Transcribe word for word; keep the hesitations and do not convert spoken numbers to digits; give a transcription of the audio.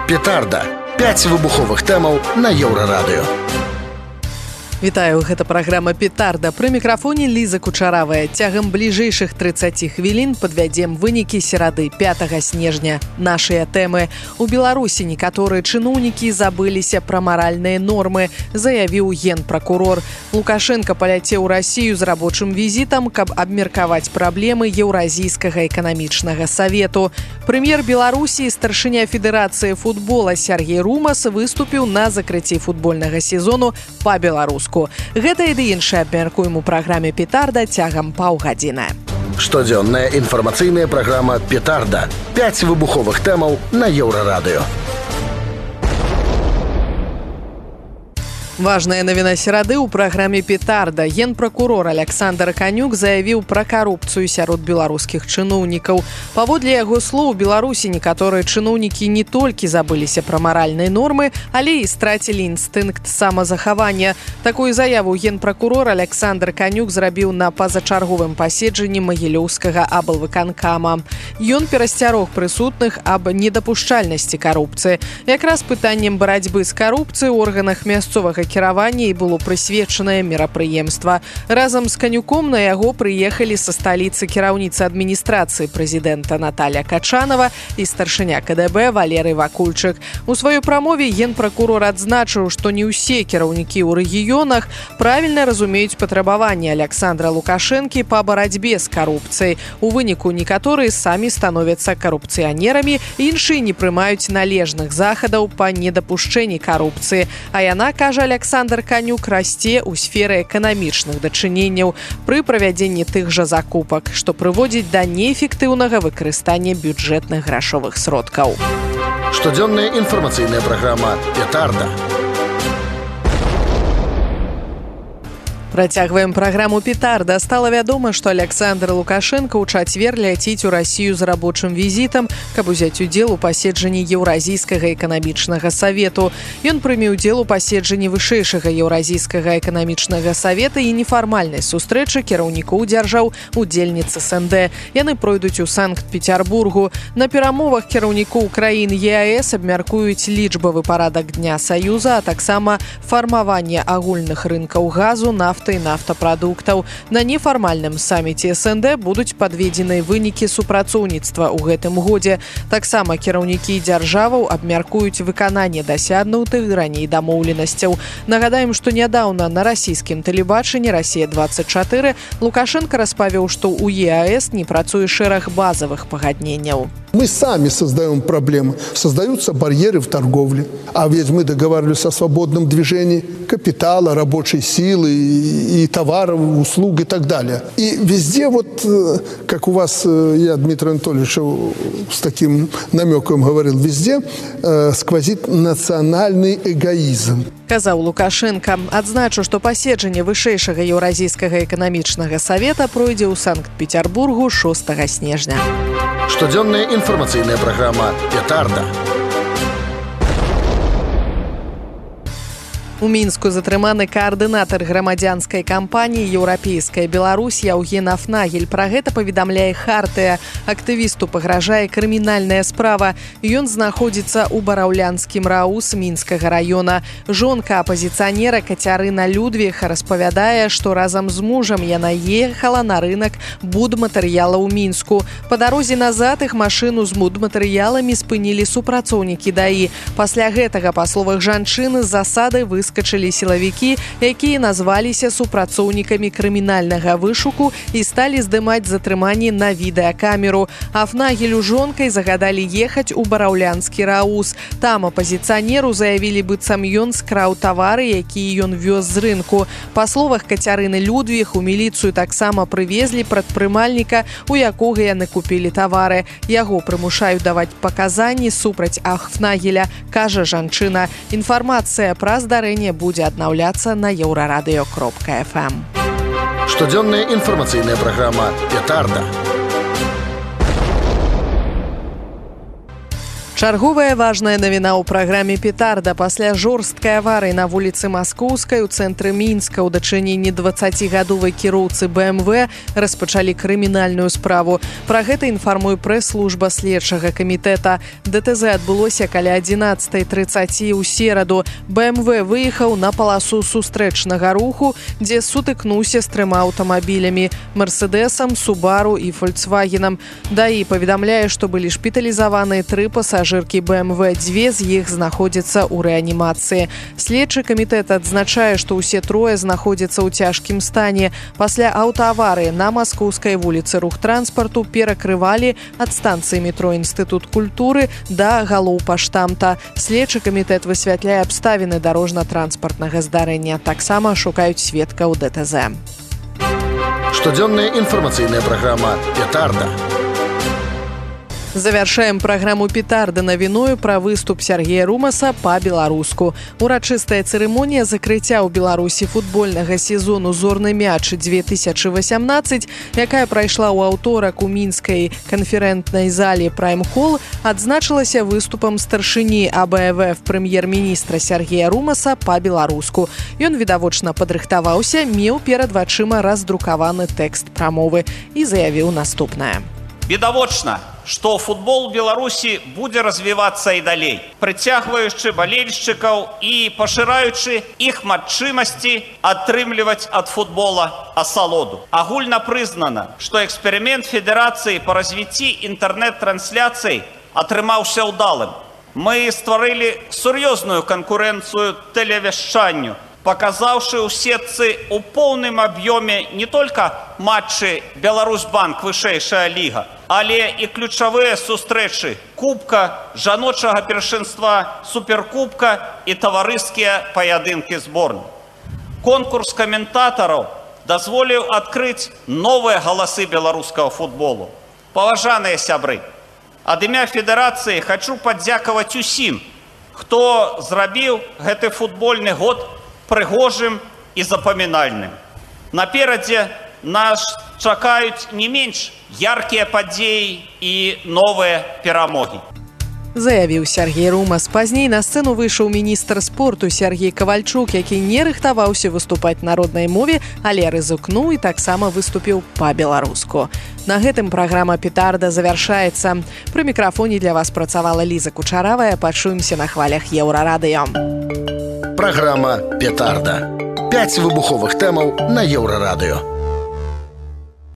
Петарда. пяць выбуховых тэмаў на Еўрарадыё. Вітаю, гэта праграма «Петарда». Пры мікрафоне Ліза Кучаравая. Цягам бліжэйшых трыццаці хвілін падвядзем вынікі серады пятага снежня. Нашыя тэмы. У Беларусі некаторыя чыноўнікі забыліся пра маральныя нормы, заявіў генпракурор. Лукашенко паляцеў у Расію з рабочым візітам, каб абмеркаваць праблемы Еўразійскага эканамічнага савету. Прэм'ер Беларусі і старшыня Федэрацыі футбола Сергей Румас выступіў на закрыцці футбольнага сезону па-беларуску. Гэта і ды іншае абмяркуем у праграме «Петарда» цягам паўгадзіны. Штодзённая інфармацыйная праграма «Петарда». пяць выбуховых тэмаў на Еўрарадыё. Важная навіна серады ў праграме «Петарда». Генпракурор Александр Канюк заявіў пра карупцыю сярод беларускіх чыноўнікаў. Паводле яго слоў, у Беларусі некаторыя чыноўнікі не толькі забыліся пра маральныя нормы, але і страцілі інстынкт самазахавання. Такую заяву генпракурор Александр Канюк зрабіў на пазачарговым паседжанні Магілёўскага аблвыканкама. Ён перасцярог прысутных аб недапушчальнасці карупцыі. Якраз пытаннем барацьбы з карупцыяй у органах мясцовага кіравання і было прысвечанае мерапрыемства. Разам з Канюком на яго прыехалі са сталіцы кіраўніцы адміністрацыі прэзідэнта Наталья Качанова і старшыня ка дэ бэ Валерый Вакульчык. У сваёй прамове генпракурор адзначыў, што не ўсе кіраўнікі ў рэгіёнах правільна разумеюць патрабаванні Александра Лукашэнкі па барацьбе з карупцыяй. У выніку некаторыя самі становяцца карупцыянерамі, іншыя не прымаюць належных захадаў па недапушчэнні карупцыі. А яна, кажа Александр Канюк, расце ў сферы эканамічных дачыненняў пры правядзенні тых жа закупак, што прыводзіць да неэфектыўнага выкарыстання бюджэтных грашовых сродкаў. Штодзённая інфармацыйная праграма «Петарда». Працягваем праграму «Петарда». Стала вядома, што Александр Лукашенко ў чацвер ляціць у Расію з рабочым візітам, каб узяць удзел у паседжанні Еўразійскага эканамічнага савету. Ён прыме ўдзел у паседжанні вышэйшага Еўразійскага эканамічнага савета і нефармальнай сустрэчы кіраўнікоў дзяржаў удзельніц эс эн дэ. Яны пройдуць у Санкт-Петербургу. На перамовах кіраўнікоў краін е а эс абмяркуюць лічбавы парадак Дня Саюза, а таксама фармаванне агульных рынкаў газу, нафты і нафтапрадуктаў. На нефармальным саміце эс эн дэ будуць падведзены вынікі супрацоўніцтва ў гэтым годзе. Таксама кіраўнікі дзяржаваў абмяркуюць выкананне дасягнутых раней дамоўленасцяў. Нагадаем, што нядаўна на расійскім тэлебачанні «Расія двадцать четыре» Лукашенко распавёў, што ў е а эс не працуе шэраг базавых пагадненняў. Мы сами создаем проблемы. Создаются барьеры в торговле. А ведь мы договаривались о свободном движении капитала, рабочей силы и, и товаров, услуг и так далее. И везде вот, как у вас, я, Дмитрий Анатольевич, с таким намеком говорил, везде э, сквозит национальный эгоизм. Казаў Лукашенко. Адзначу, што паседжанне вышэйшага Еўразійскага эканамічнага савета пройдзе ў Санкт-Петербургу шостага снежня. Штодзённая інфармацыйная праграма «Петарда». У Мінску затрыманы каардынатар грамадзянскай кампаніі «Еўрапейская Беларусь» Яўген Афнагель. Пра гэта паведамляе Хартыя. Актывісту пагражае крымінальная справа. Ён знаходзіцца ў бараўлянскім раус Мінскага раёна. Жонка апазіцыянера Кацярына Людвіг распавядае, што разам з мужам яна ехала на рынак будматэрыяла ў Мінску. Па дарозе назад іх машыну з будматэрыяламі спынілі супрацоўнікі даі. Пасля гэтага, па словах жанчыны, з засады выскочылі Выскачылі сілавікі, якія назваліся супрацоўнікамі крымінальнага вышуку і сталі здымаць затрыманні на відэакамеру. Афнагелю жонкай загадалі ехаць у бараўлянскі раус. Там апазіцыянеру заявілі, быццам ён скраў тавары, якія ён вёз з рынку. Па словах Кацярыны Людвіг, у міліцыю таксама прывезлі прадпрымальніка, у якога яны купілі тавары. Яго прымушаюць даваць паказанні супраць Афнагеля, кажа жанчына. Інфармацыя пра здарэнне будзе аднаўляцца на еўрарадыё кропка эф эм. Штодзённая інфармацыйная праграма «Петарда». Чарговая важная навіна ў праграме «Петарда». Пасля жорсткай аварыі на вуліцы Маскоўскай у цэнтры Мінска ў дачыненні дваццацігадовай кіроўцы бэ эм вэ распачалі крымінальную справу. Пра гэта інфармуе прэс-служба следчага камітэта. дэ тэ зэ адбылося каля адзінаццатай трыццаці ў сераду. бэ эм вэ выехаў на паласу сустрэчнага руху, дзе сутыкнуўся з трыма аўтамабілямі – «Мерседэсам», «Субару» і «Фольксвагенам». ДАІ паведамляе, што былі шпіталізаваныя тры пасажыркі бэ эм вэ, дзве з іх знаходзяцца ў рэанімацыі. Следчы камітэт адзначае, што ўсе трое знаходзяцца ў цяжкім стане. Пасля аўтааварыі на Маскоўскай вуліцы рух транспарту перакрывалі ад станцыі метро «Інстытут культуры» да галоўпаштамта. Следчы камітэт высвятляе абставіны дарожна-транспартнага здарэння. Таксама шукаюць сведкаў дэ тэ зэ. Штодзённая інфармацыйная праграма «Петарда». Завяршаем праграму «Петарда» навіною пра выступ Сергея Румаса па-беларуску. Урачыстая цырымонія закрыцця ў Беларусі футбольнага сезону «Зорны мяч две тысячи восемнадцать», якая прайшла ў аўторак у мінскай канферэнтнай зале «Прайм-холл», адзначылася выступам старшыні а бэ вэ эф прэм'ер-міністра Сергея Румаса па-беларуску. Ён відавочна падрыхтаваўся, меў перад вачыма раздрукаваны тэкст прамовы і заявіў наступнае. Відавочна, што футбол Беларусі будзе развівацца і далей, прыцягваючы балельшчыкаў і пашыраючы іх магчымасці атрымліваць ад футбола асалоду. Агульна прызнана, што эксперымент федэрацыі па развіцці інтэрнэт-трансляцый атрымаўся ўдалым. Мы стварылі сур'ёзную канкурэнцыю тэлевяшчанню, паказаўшы ў сетцы ў поўным аб'ёме не толькі матчы «Беларусьбанк» вышэйшая ліга, але і ключавыя сустрэчы кубка, жаночага першынства, суперкубка і таварыскія паядынкі зборных. Конкурс каментатараў дазволіў адкрыць новыя галасы беларускага футболу. Паважаныя сябры, ад імя федэрацыі хачу падзякаваць усім, хто зрабіў гэты футбольны год прыгожым і запамінальным. Наперадзе нас чакаюць не менш яркія падзеі і новыя перамогі. Заявіў Сергей Румас. Пазней на сцэну выйшаў міністр спорту Сергей Кавальчук, які не рыхтаваўся выступаць на роднай мове, але рызыкнуў і таксама выступіў па-беларуску. На гэтым праграма «Петарда» завяршаецца. Пры мікрафоне для вас працавала Ліза Кучаравая. Пачуемся на хвалях Еўрарадыё. Праграма «Петарда». Пяць выбуховых тэмаў на Еўрарадыё.